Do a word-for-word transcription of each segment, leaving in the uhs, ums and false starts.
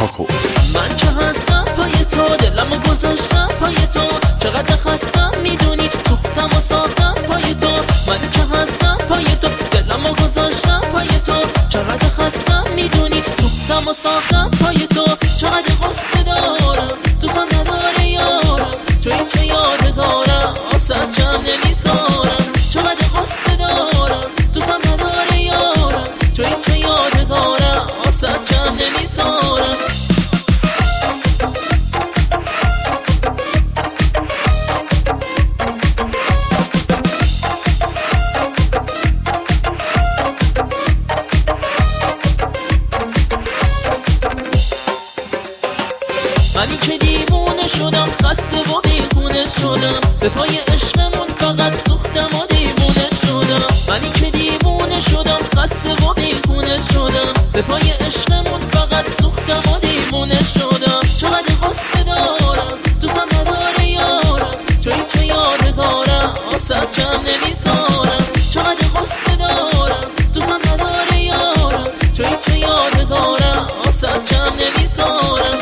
کاکو. من که هستم پای تو، دلمو گذاشتم پای تو، چقدر خستم میدونی، سوختم و ساختم پای تو. من که هستم پای تو، دلمو گذاشتم پای تو، چقدر خستم میدونی، سوختم و ساختم پای تو. چقدر قصه دارم دوستم نداره یارم، توی چه یادگارم آسد جمع نمیذارم. چقدر قصه دارم دوستم نداره یارم، توی چه یادگارم آسد جمع نمیذارم. منی که دیوونه شدم، خسته و بیخونه شدم، به پای عشقمون فقط سوختم و دیوونه شدم. منی که دیوونه شدم، خسته و بیخونه شدم، به پای عشقمون فقط سوختم و دیوونه شدم. چقدر قصه دارم دوستم نداره یارم، توی چه یادگارم آسد جمع نمیذارم. چقدر قصه دارم دوستم نداره یارم، توی چه یادگارم آسد جمع نمیذارم.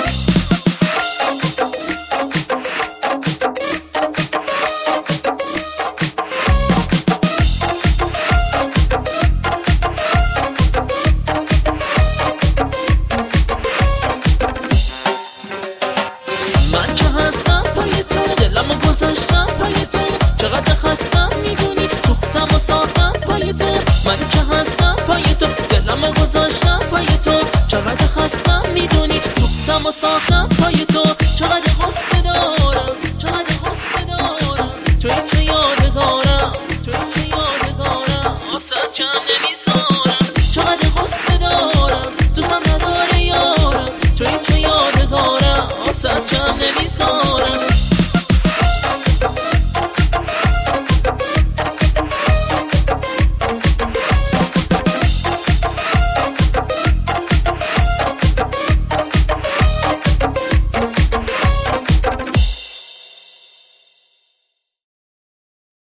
من که هستم پای تو، دلمو گذاشتم پای تو، چقدر خستم میدونی، سوختم و ساختم پای تو. من که هستم پای تو، دلمو گذاشتم پای تو، چقدر خستم میدونی، سوختم و ساختم پای تو. چقدر قصه دارم چقدر قصه دارم، توی چه یادگارم توی چه یادگارم آسد جمع نمیذارم. چقدر قصه دارم دوستم نداره یارم، توی چه یادگارم آسد جمع